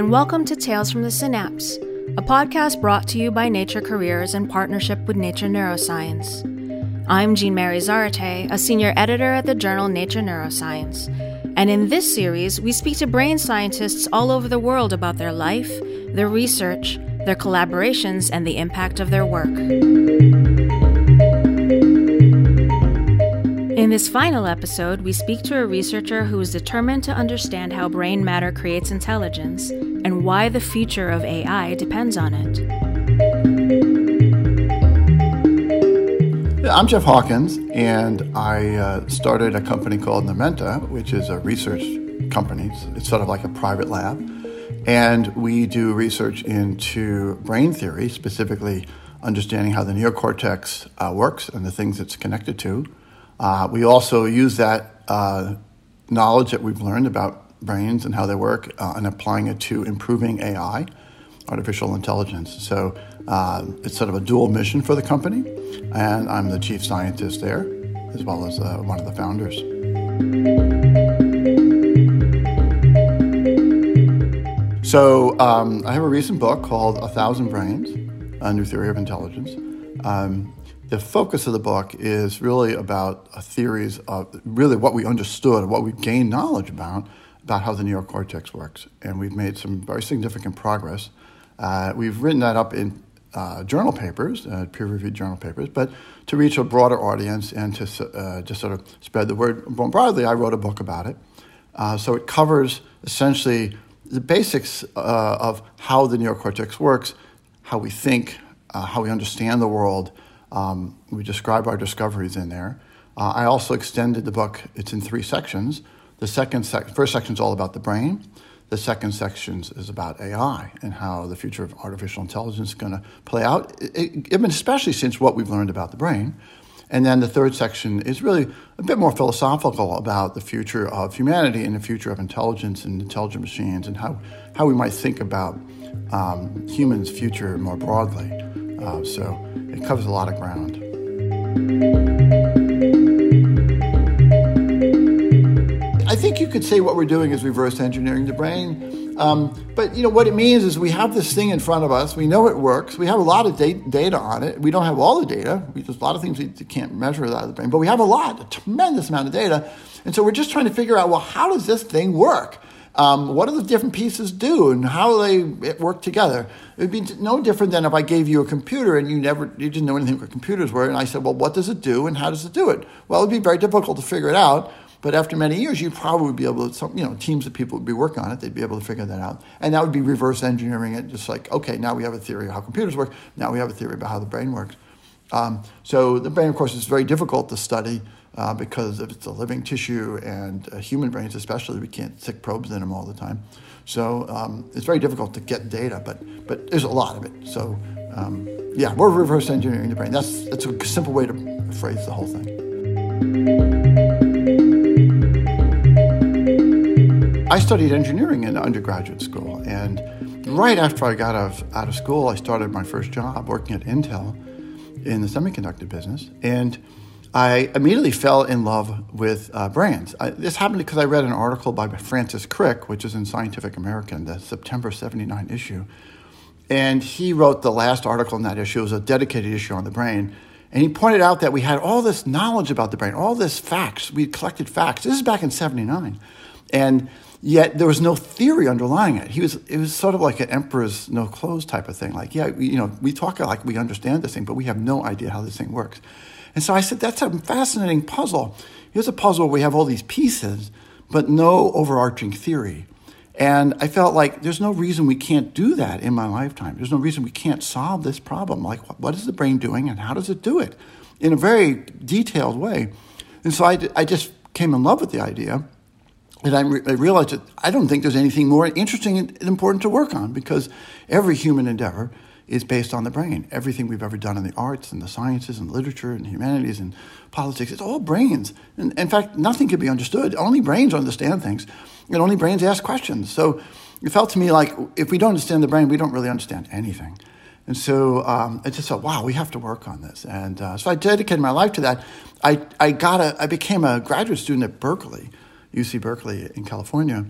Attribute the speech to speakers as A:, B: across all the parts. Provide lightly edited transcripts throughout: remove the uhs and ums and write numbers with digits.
A: and welcome to Tales from the Synapse, a podcast brought to you by Nature Careers in partnership with Nature Neuroscience. I'm Jean-Mary Zarate, a senior editor at the journal Nature Neuroscience, and in this series, we speak to brain scientists all over the world about their life, their research, their collaborations, and the impact of their work. In this final episode, we speak to a researcher who is determined to understand how brain matter creates intelligence and why the future of AI depends on it.
B: I'm Jeff Hawkins, and I started a company called Numenta, which is a research company. It's sort of like a private lab. And we do research into brain theory, specifically understanding how the neocortex works and the things it's connected to. We also use that knowledge that we've learned about brains and how they work and applying it to improving AI, artificial intelligence. So it's sort of a dual mission for the company, and I'm the chief scientist there, as well as one of the founders. So I have a recent book called 1,000 Brains, A New Theory of Intelligence. The focus of the book is really about a theories of really what we understood, what we gained knowledge about how the neocortex works. And we've made some very significant progress. We've written that up in journal papers, peer-reviewed journal papers, but to reach a broader audience and to just sort of spread the word more broadly, I wrote a book about it. So it covers essentially the basics of how the neocortex works, how we think, how we understand the world. We describe our discoveries in there. I also extended the book. It's in 3 sections. The first section is all about the brain. The second section is about AI and how the future of artificial intelligence is going to play out, especially since what we've learned about the brain. And then the third section is really a bit more philosophical about the future of humanity and the future of intelligence and intelligent machines and how we might think about humans' future more broadly. So it covers a lot of ground. I think you could say what we're doing is reverse engineering the brain. But what it means is we have this thing in front of us. We know it works. We have a lot of data on it. We don't have all the data. There's a lot of things we can't measure out of the brain. But we have a tremendous amount of data. And so we're just trying to figure out, well, how does this thing work? What do the different pieces do and how do they work together? It would be no different than if I gave you a computer and you didn't know anything what computers were, and I said, well, what does it do and how does it do it? Well, it would be very difficult to figure it out, but after many years, you'd probably be able to, teams of people would be working on it, they'd be able to figure that out. And that would be reverse engineering it, just like, okay, now we have a theory of how computers work, now we have a theory about how the brain works. So the brain, of course, is very difficult to study, because if it's a living tissue and human brains especially, we can't stick probes in them all the time. So it's very difficult to get data, but there's a lot of it. So we're reverse engineering the brain. That's a simple way to phrase the whole thing. I studied engineering in undergraduate school, and right after I got out of school, I started my first job working at Intel in the semiconductor business, and I immediately fell in love with brains. This happened because I read an article by Francis Crick, which is in Scientific American, the September 79 issue. And he wrote the last article in that issue. It was a dedicated issue on the brain. And he pointed out that we had all this knowledge about the brain, all this facts. We collected facts. This is back in 79. And yet there was no theory underlying it. It was sort of like an emperor's no clothes type of thing. Like, we talk like we understand this thing, but we have no idea how this thing works. And so I said, that's a fascinating puzzle. Here's a puzzle where we have all these pieces, but no overarching theory. And I felt like there's no reason we can't do that in my lifetime. There's no reason we can't solve this problem. Like, what is the brain doing and how does it do it in a very detailed way? And so I just came in love with the idea. And I realized that I don't think there's anything more interesting and important to work on, because every human endeavor is based on the brain. Everything we've ever done in the arts and the sciences and literature and humanities and politics, it's all brains. And in fact, nothing can be understood. Only brains understand things, and only brains ask questions. So it felt to me like if we don't understand the brain, we don't really understand anything. And so I just thought, wow, we have to work on this. And so I dedicated my life to that. I became a graduate student at Berkeley, UC Berkeley in California.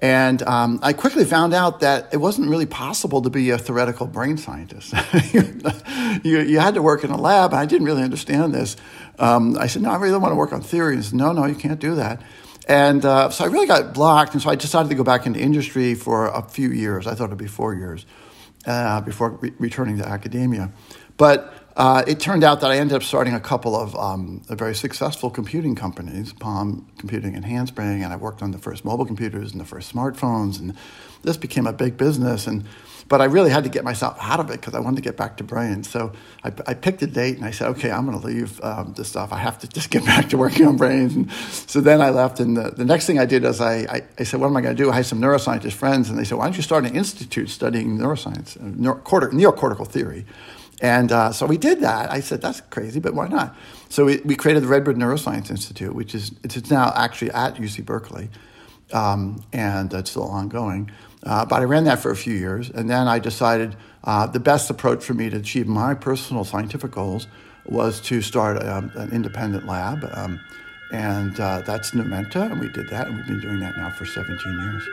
B: And I quickly found out that it wasn't really possible to be a theoretical brain scientist. you had to work in a lab. I didn't really understand this. I said, no, I really don't want to work on theory. He said, no, you can't do that. And so I really got blocked. And so I decided to go back into industry for a few years. I thought it'd be 4 years before returning to academia. But it turned out that I ended up starting a couple of very successful computing companies, Palm Computing and Handspring, and I worked on the first mobile computers and the first smartphones, and this became a big business. But I really had to get myself out of it because I wanted to get back to brains. So I picked a date and I said, okay, I'm going to leave this stuff. I have to just get back to working on brains. And so then I left, and the next thing I did is I said, what am I going to do? I had some neuroscientist friends, and they said, why don't you start an institute studying neuroscience, neocortical theory? And so we did that. I said, that's crazy, but why not? So we created the Redbird Neuroscience Institute, which it's now actually at UC Berkeley, and it's still ongoing. But I ran that for a few years, and then I decided the best approach for me to achieve my personal scientific goals was to start an independent lab, and that's Numenta, and we did that, and we've been doing that now for 17 years.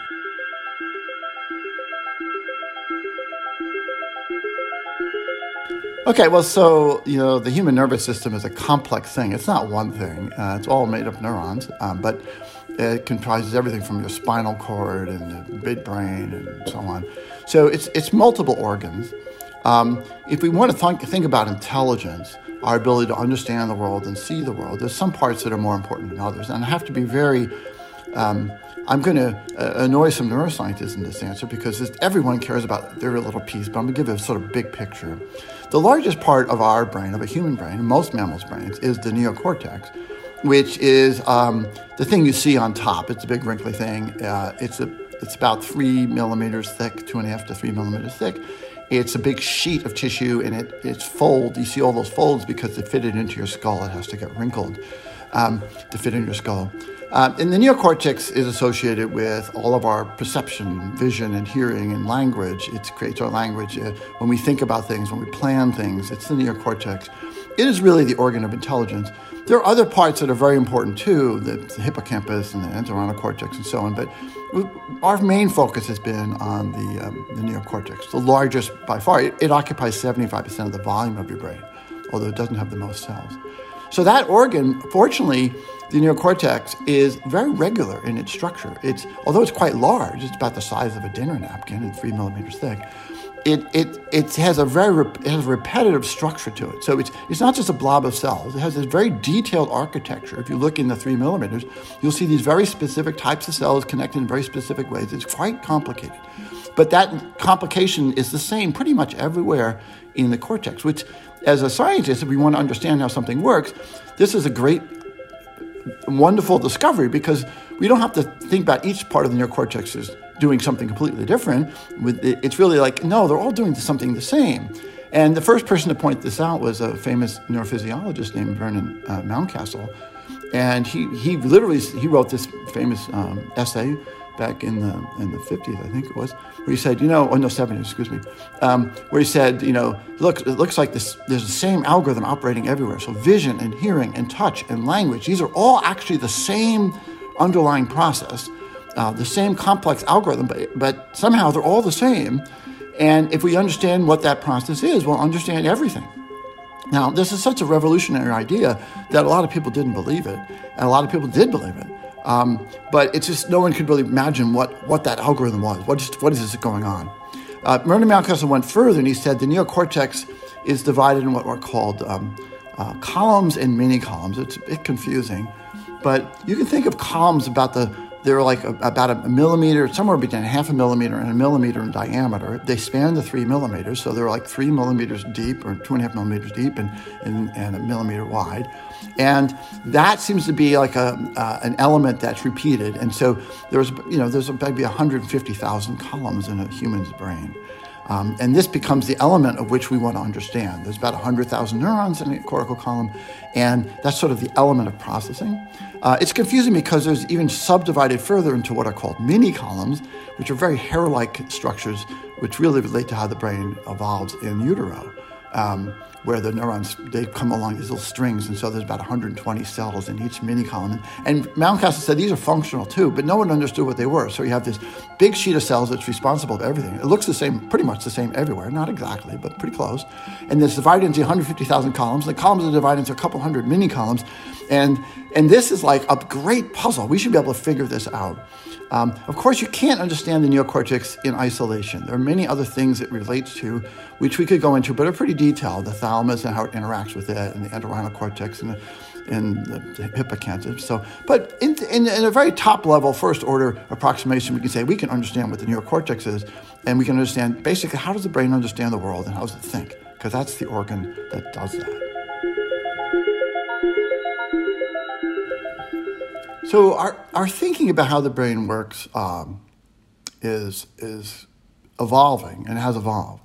B: Okay, well, so, the human nervous system is a complex thing. It's not one thing. It's all made of neurons, but it comprises everything from your spinal cord and the midbrain and so on. So it's multiple organs. If we want to think about intelligence, our ability to understand the world and see the world, there's some parts that are more important than others. And I have to be very... I'm going to annoy some neuroscientists in this answer because everyone cares about their little piece, but I'm going to give a sort of big picture. The largest part of our brain, of a human brain, most mammals' brains, is the neocortex, which is the thing you see on top. It's a big wrinkly thing. It's about 3 millimeters thick, 2.5 to 3 millimeters thick. It's a big sheet of tissue, and it's fold. You see all those folds because to fit it into your skull, it has to get wrinkled to fit in your skull. And the neocortex is associated with all of our perception, vision, and hearing, and language. It creates our language. When we think about things, when we plan things, it's the neocortex. It is really the organ of intelligence. There are other parts that are very important too, the hippocampus and the entorhinal cortex and so on, but our main focus has been on the neocortex, the largest by far. It occupies 75% of the volume of your brain, although it doesn't have the most cells. So that organ, fortunately, the neocortex is very regular in its structure. Although it's quite large, it's about the size of a dinner napkin and 3 millimeters thick. It has a repetitive structure to it. So it's not just a blob of cells. It has this very detailed architecture. If you look in the 3 millimeters, you'll see these very specific types of cells connected in very specific ways. It's quite complicated. But that complication is the same pretty much everywhere in the cortex, which, as a scientist, if we want to understand how something works, this is a great, wonderful discovery because we don't have to think about each part of the neocortex as doing something completely different. It's really like, no, they're all doing something the same. And the first person to point this out was a famous neurophysiologist named Vernon Mountcastle. And he wrote this famous essay back in the 50s, I think it was, where he said, 70s, excuse me, where he said, look, it looks like there's the same algorithm operating everywhere. So vision and hearing and touch and language, these are all actually the same underlying process, the same complex algorithm, but somehow they're all the same. And if we understand what that process is, we'll understand everything. Now, this is such a revolutionary idea that a lot of people didn't believe it, and a lot of people did believe it. But it's just no one could really imagine what that algorithm was. What is this going on? Vernon Mountcastle went further, and he said the neocortex is divided in what are called columns and mini-columns. It's a bit confusing, but you can think of columns they're like about a millimeter, somewhere between 0.5 millimeter and 1 millimeter in diameter. They span the 3 millimeters, so they're like 3 millimeters deep or 2.5 millimeters deep and 1 millimeter wide. And that seems to be like an element that's repeated. And so there's maybe 150,000 columns in a human's brain. And this becomes the element of which we want to understand. There's about 100,000 neurons in a cortical column, and that's sort of the element of processing. It's confusing because there's even subdivided further into what are called mini-columns, which are very hair-like structures, which really relate to how the brain evolves in utero. where the neurons, they come along these little strings, and so there's about 120 cells in each mini column. And Mountcastle said these are functional too, but no one understood what they were. So you have this big sheet of cells that's responsible for everything. It looks the same, pretty much the same everywhere, not exactly, but pretty close. And it's divided into 150,000 columns. The columns are divided into a couple hundred mini columns. And this is like a great puzzle. We should be able to figure this out. Of course, you can't understand the neocortex in isolation. There are many other things it relates to, which we could go into, but are pretty detailed. The thalamus and how it interacts with it, and the entorhinal cortex and the hippocampus. But in a very top level, first order approximation, we can say we can understand what the neocortex is, and we can understand basically how does the brain understand the world and how does it think, because that's the organ that does that. So our thinking about how the brain works is evolving and has evolved,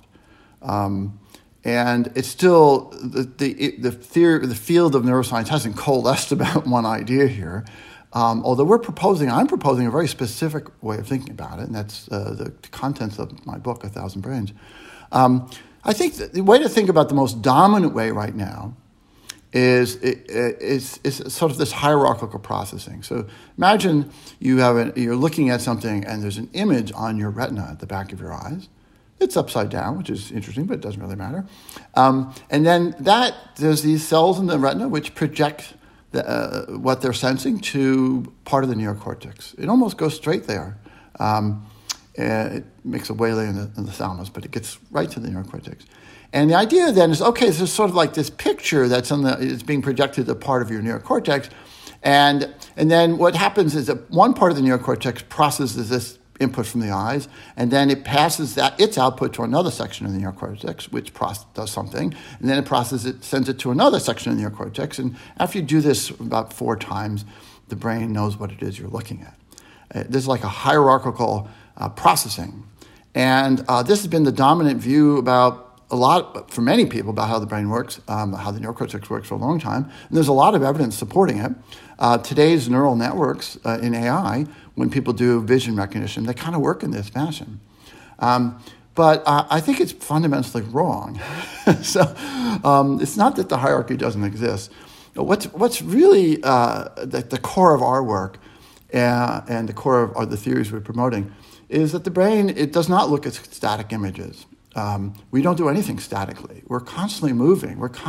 B: and it's still the field of neuroscience hasn't coalesced about one idea here. Although I'm proposing a very specific way of thinking about it, and that's the contents of my book, 1,000 Brains. I think the way to think about the most dominant way right now is sort of this hierarchical processing. So imagine you're looking at something and there's an image on your retina at the back of your eyes. It's upside down, which is interesting, but it doesn't really matter. And then there's these cells in the retina which project what they're sensing to part of the neocortex. It almost goes straight there. It makes a waylay in the thalamus, but it gets right to the neocortex. And the idea then is, okay, so it's sort of like this picture it's being projected to part of your neocortex. And then what happens is that one part of the neocortex processes this input from the eyes, and then it passes its output to another section of the neocortex, which does something, and then it sends it to another section of the neocortex. And after you do this about 4 times, the brain knows what it is you're looking at. This is like a hierarchical processing. And this has been the dominant view for many people about how the brain works, how the neocortex works for a long time. And there's a lot of evidence supporting it. Today's neural networks in AI, when people do vision recognition, they kind of work in this fashion. But I think it's fundamentally wrong. So it's not that the hierarchy doesn't exist. What's really the core of our work and the core of the theories we're promoting is that the brain, it does not look at static images. We don't do anything statically. We're constantly moving. We're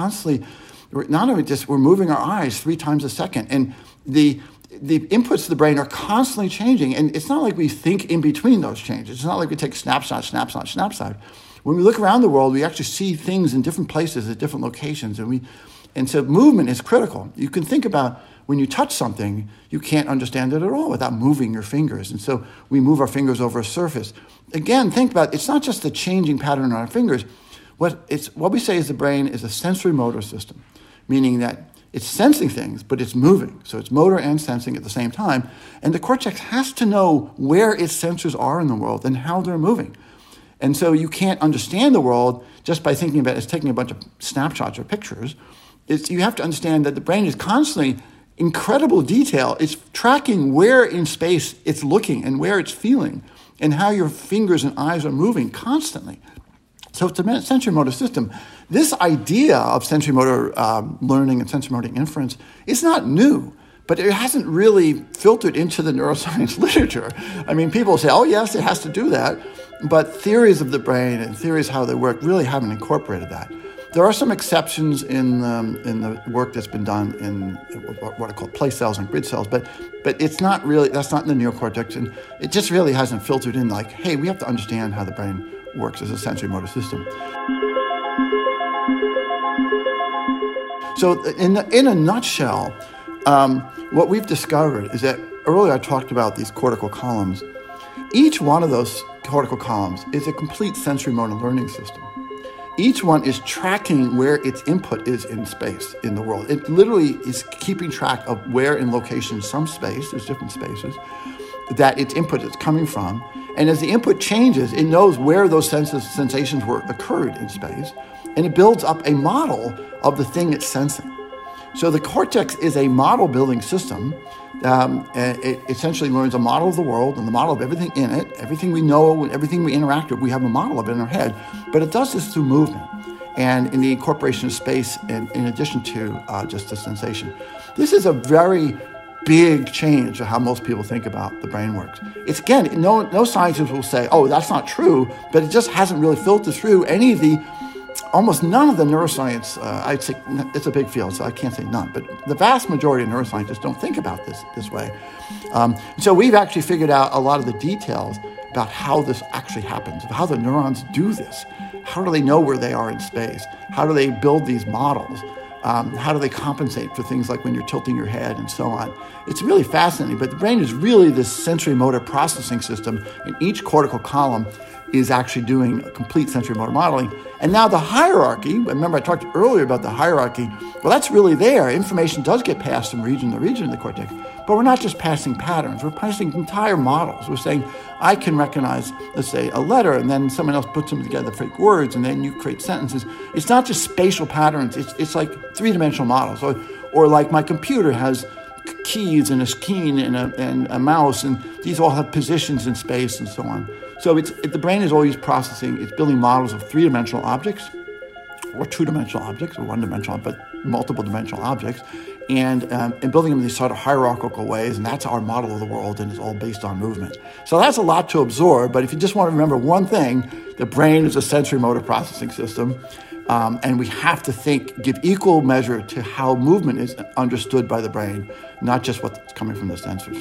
B: moving our eyes 3 times a second. And the inputs to the brain are constantly changing. And it's not like we think in between those changes. It's not like we take snapshot. When we look around the world, we actually see things in different places at different locations. And so movement is critical. You can think about when you touch something, you can't understand it at all without moving your fingers. And so we move our fingers over a surface. Again, think about it's not just the changing pattern on our fingers. What we say is the brain is a sensory motor system, meaning that it's sensing things, but it's moving. So it's motor and sensing at the same time. And the cortex has to know where its sensors are in the world and how they're moving. And so you can't understand the world just by thinking about it as taking a bunch of snapshots or pictures. You have to understand that the brain is constantly incredible detail. It's tracking where in space it's looking and where it's feeling and how your fingers and eyes are moving constantly. So it's a sensory motor system. This idea of sensory motor learning and sensory motor inference is not new, but it hasn't really filtered into the neuroscience literature. I mean, people say, oh, yes, it has to do that, but theories of the brain and theories how they work really haven't incorporated that. There are some exceptions in the work that's been done in what are called place cells and grid cells, but it's not really, that's not in the neocortex, and it just really hasn't filtered in like, hey, we have to understand how the brain works as a sensory motor system. So in a nutshell, what we've discovered is that earlier I talked about these cortical columns. Each one of those cortical columns is a complete sensory motor learning system. Each one is tracking where its input is in space, in the world. It literally is keeping track of where in location, some space, there's different spaces, that its input is coming from. And as the input changes, it knows where those sensations occurred in space, and it builds up a model of the thing it's sensing. So the cortex is a model-building system. It essentially learns a model of the world and the model of everything in it, everything we know, everything we interact with, we have a model of it in our head, but it does this through movement. and in the incorporation of space in addition to just the sensation. This is a very big change of how most people think about the brain works. It's, again, no scientist will say, oh, that's not true, but it just hasn't really filtered through almost none of the neuroscience. I'd say it's a big field, so I can't say none, but the vast majority of neuroscientists don't think about this way. So we've actually figured out a lot of the details about how this actually happens, how the neurons do this. How do they know where they are in space? How do they build these models? How do they compensate for things like when you're tilting your head and so on? It's really fascinating, but the brain is really this sensory motor processing system, and each cortical column is actually doing a complete sensory motor modeling. And now the hierarchy, remember I talked earlier about the hierarchy, well, that's really there. Information does get passed from region to region in the cortex, but we're not just passing patterns, we're passing entire models. We're saying, I can recognize, let's say, a letter, and then someone else puts them together, fake words, and then you create sentences. It's not just spatial patterns, it's like three-dimensional models. Or like my computer has keys and a screen and a mouse, and these all have positions in space and so on. So the brain is always processing, it's building models of three-dimensional objects, or two-dimensional objects, or one-dimensional, but multiple-dimensional objects, and building them in these sort of hierarchical ways, and that's our model of the world, and it's all based on movement. So that's a lot to absorb, but if you just want to remember one thing, the brain is a sensory motor processing system, and we have to give equal measure to how movement is understood by the brain, not just what's coming from the sensors.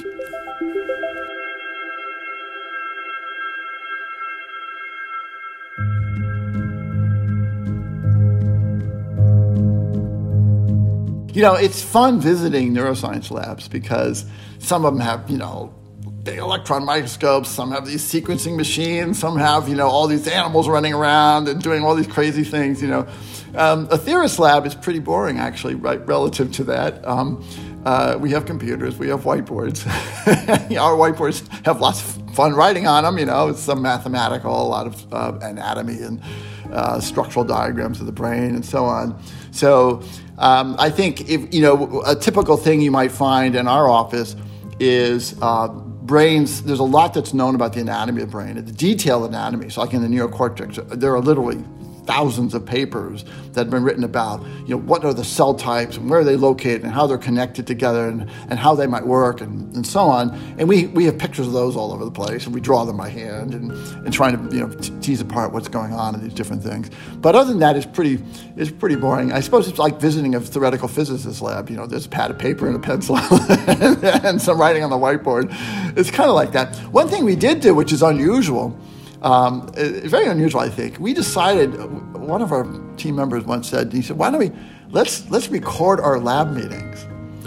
B: It's fun visiting neuroscience labs because some of them have, big electron microscopes, some have these sequencing machines, some have, all these animals running around and doing all these crazy things, A theorist lab is pretty boring, actually, right, relative to that. We have computers, we have whiteboards. Our whiteboards have lots of fun writing on them, it's some mathematical, a lot of anatomy and structural diagrams of the brain and so on. So I think if a typical thing you might find in our office is brains. There's a lot that's known about the anatomy of the brain, the detailed anatomy. So like in the neocortex, there are literally thousands of papers that have been written about, what are the cell types and where are they located and how they're connected together and how they might work and so on. And we have pictures of those all over the place, and we draw them by hand and trying to tease apart what's going on in these different things. But other than that, it's pretty boring. I suppose it's like visiting a theoretical physicist lab. There's a pad of paper and a pencil and some writing on the whiteboard. It's kind of like that. One thing we did do, which is unusual, very unusual, I think. We decided, one of our team members once said, he said, why don't let's record our lab meetings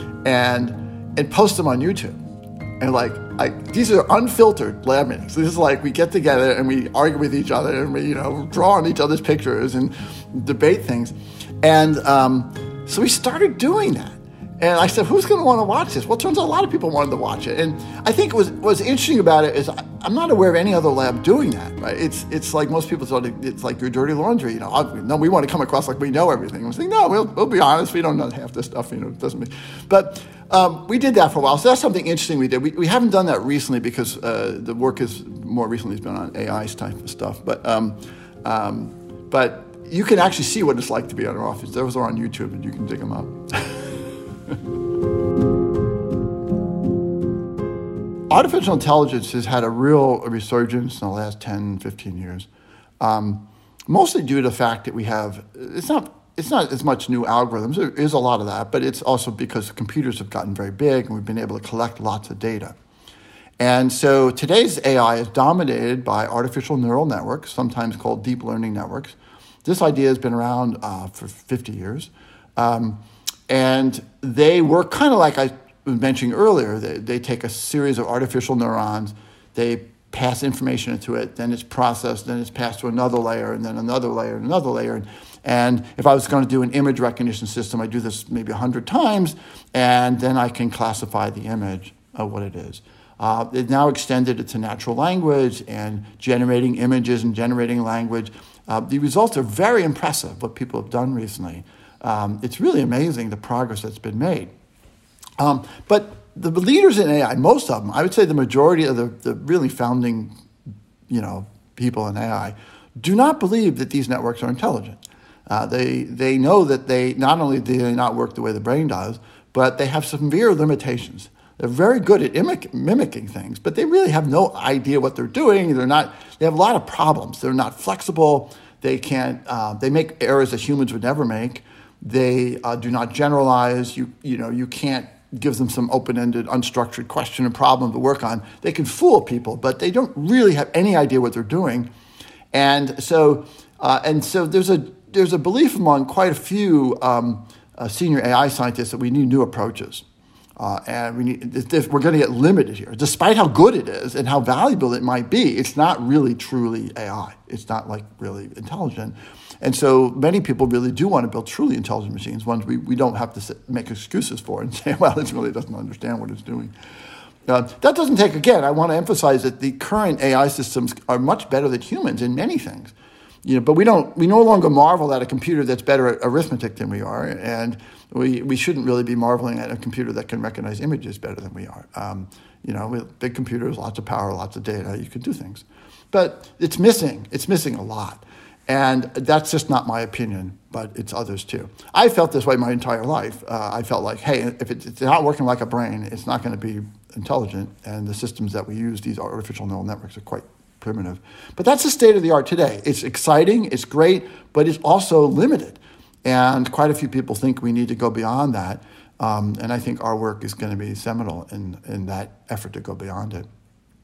B: and post them on YouTube. And these are unfiltered lab meetings. This is like we get together and we argue with each other and we, draw on each other's pictures and debate things. And so we started doing that. And I said, who's going to want to watch this? Well, it turns out a lot of people wanted to watch it. And I think what's interesting about it is I'm not aware of any other lab doing that, right? It's like most people thought it's like your dirty laundry. No, we want to come across like we know everything. I'm saying, no, we'll be honest. We don't know half this stuff, it doesn't mean. But we did that for a while. So that's something interesting we did. We haven't done that recently because the work is more recently has been on AI type of stuff. But you can actually see what it's like to be in our office. Those are on YouTube and you can dig them up. Artificial intelligence has had a real resurgence in the last 10, 15 years, mostly due to the fact that we have, it's not as much new algorithms, there is a lot of that, but it's also because computers have gotten very big and we've been able to collect lots of data. And so today's AI is dominated by artificial neural networks, sometimes called deep learning networks. This idea has been around for 50 years. And they work kind of like I was mentioning earlier. They take a series of artificial neurons, they pass information into it, then it's processed, then it's passed to another layer, and then another layer, and another layer. And if I was going to do an image recognition system, I do this maybe 100 times, and then I can classify the image of what it is. They've now extended it to natural language and generating images and generating language. The results are very impressive, what people have done recently. It's really amazing the progress that's been made. But the leaders in AI, most of them, I would say the majority of the really founding, people in AI, do not believe that these networks are intelligent. They know that they not only do they not work the way the brain does, but they have severe limitations. They're very good at mimicking things, but they really have no idea what they're doing. They have a lot of problems. They're not flexible. They make errors that humans would never make. They do not generalize. You can't give them some open-ended, unstructured question or problem to work on. They can fool people, but they don't really have any idea what they're doing. And so there's a belief among quite a few senior AI scientists that we need new approaches. And we're going to get limited here. Despite how good it is and how valuable it might be, it's not really truly AI. It's not like really intelligent. And so many people really do want to build truly intelligent machines, ones we don't have to make excuses for and say, well, it really doesn't understand what it's doing. That doesn't take, again, I want to emphasize that the current AI systems are much better than humans in many things. But we no longer marvel at a computer that's better at arithmetic than we are, and we shouldn't really be marveling at a computer that can recognize images better than we are. With big computers, lots of power, lots of data, you can do things. But it's missing a lot. And that's just not my opinion, but it's others too. I felt this way my entire life. I felt like, hey, if it's not working like a brain, it's not going to be intelligent, and the systems that we use, these artificial neural networks, are quite primitive. But that's the state of the art today. It's exciting, it's great, but it's also limited. And quite a few people think we need to go beyond that. And I think our work is going to be seminal in that effort to go beyond it.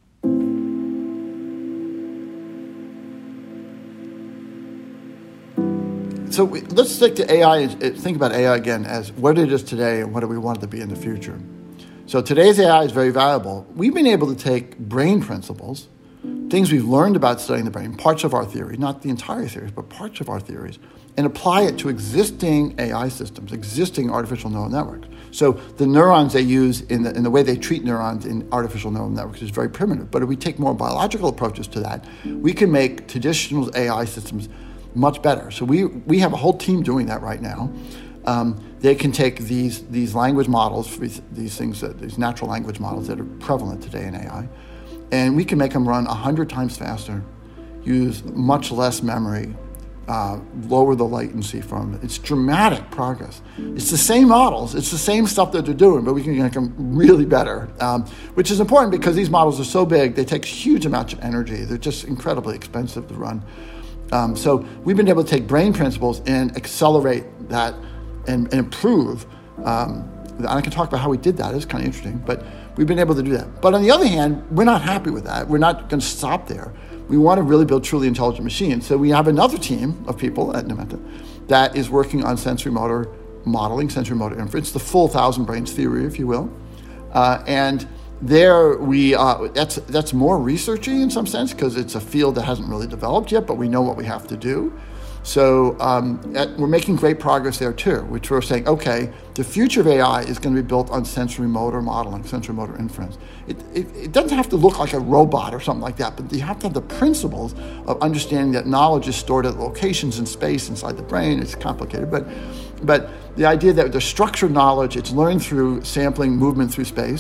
B: So let's stick to AI and think about AI again as what it is today and what do we want it to be in the future. So today's AI is very valuable. We've been able to take brain principles, things we've learned about studying the brain, parts of our theory, not the entire theories, but parts of our theories, and apply it to existing AI systems, existing artificial neural networks. So the neurons they use in the way they treat neurons in artificial neural networks is very primitive. But if we take more biological approaches to that, we can make traditional AI systems much better. So we have a whole team doing that right now. They can take these language models, these natural language models that are prevalent today in AI, and we can make them run 100 times faster, use much less memory, lower the latency from it. It's dramatic progress. It's the same models, it's the same stuff that they're doing, but we can make them really better, which is important because these models are so big, they take huge amounts of energy. They're just incredibly expensive to run. So we've been able to take brain principles and accelerate that and improve. And I can talk about how we did that. It's kind of interesting, but we've been able to do that. But on the other hand, we're not happy with that. We're not going to stop there. We want to really build truly intelligent machines. So we have another team of people at Numenta that is working on sensory motor modeling, sensory motor inference, the full 1,000 brains theory, if you will. And there that's more researchy in some sense because it's a field that hasn't really developed yet, but we know what we have to do. So we're making great progress there too, which we're saying, okay, the future of AI is going to be built on sensory motor modeling, sensory motor inference. It doesn't have to look like a robot or something like that, but you have to have the principles of understanding that knowledge is stored at locations in space inside the brain. It's complicated, but the idea that the structured knowledge, it's learned through sampling movement through space.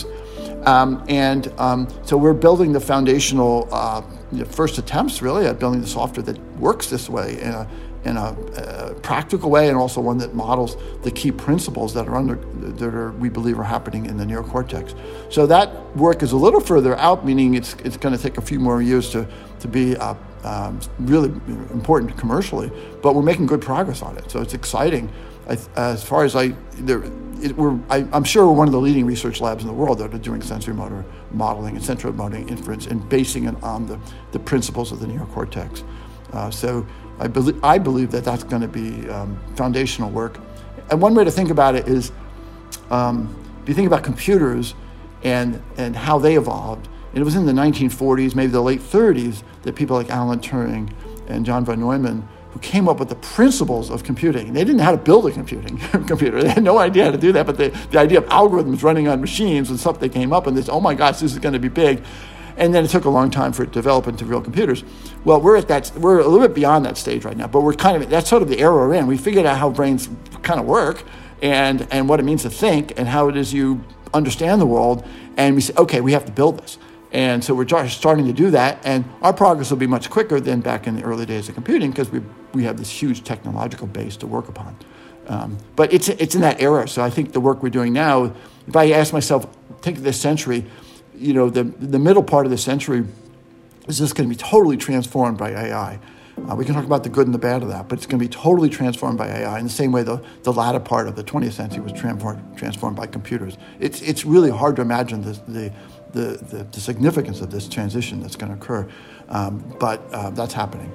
B: So we're building the foundational first attempts really at building the software that works this way in a practical way, and also one that models the key principles that we believe are happening in the neocortex. So that work is a little further out, meaning it's going to take a few more years to be really important commercially, but we're making good progress on it. So it's exciting. As far as I'm sure we're one of the leading research labs in the world that are doing sensory motor modeling and sensory motor inference and basing it on the principles of the neocortex. So I believe that that's going to be foundational work. And one way to think about it is, if you think about computers and how they evolved, and it was in the 1940s, maybe the late 30s, that people like Alan Turing and John von Neumann who came up with the principles of computing. They didn't know how to build a computer. They had no idea how to do that, but the idea of algorithms running on machines and stuff they came up, and this, oh my gosh, this is going to be big. And then it took a long time for it to develop into real computers. Well, we're a little bit beyond that stage right now, but that's sort of the era we're in. We figured out how brains kind of work and what it means to think and how it is you understand the world. And we said, okay, we have to build this. And so we're starting to do that, and our progress will be much quicker than back in the early days of computing because we we have this huge technological base to work upon. But it's in that era. So I think the work we're doing now, if I ask myself, take this century, the middle part of the century is just going to be totally transformed by AI. We can talk about the good and the bad of that, but it's going to be totally transformed by AI in the same way the latter part of the 20th century was transformed by computers. It's really hard to imagine the significance of this transition that's going to occur, but that's happening.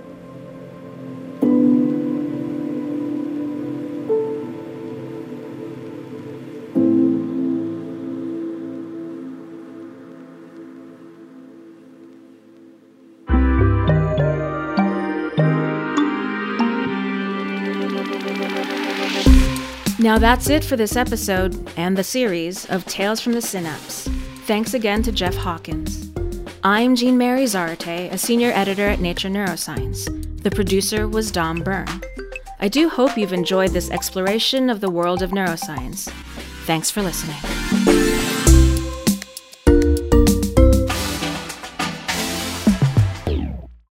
A: Now that's it for this episode and the series of Tales from the Synapse. Thanks again to Jeff Hawkins. I'm Jean Mary Zarate, a senior editor at Nature Neuroscience. The producer was Dom Byrne. I do hope you've enjoyed this exploration of the world of neuroscience. Thanks for listening.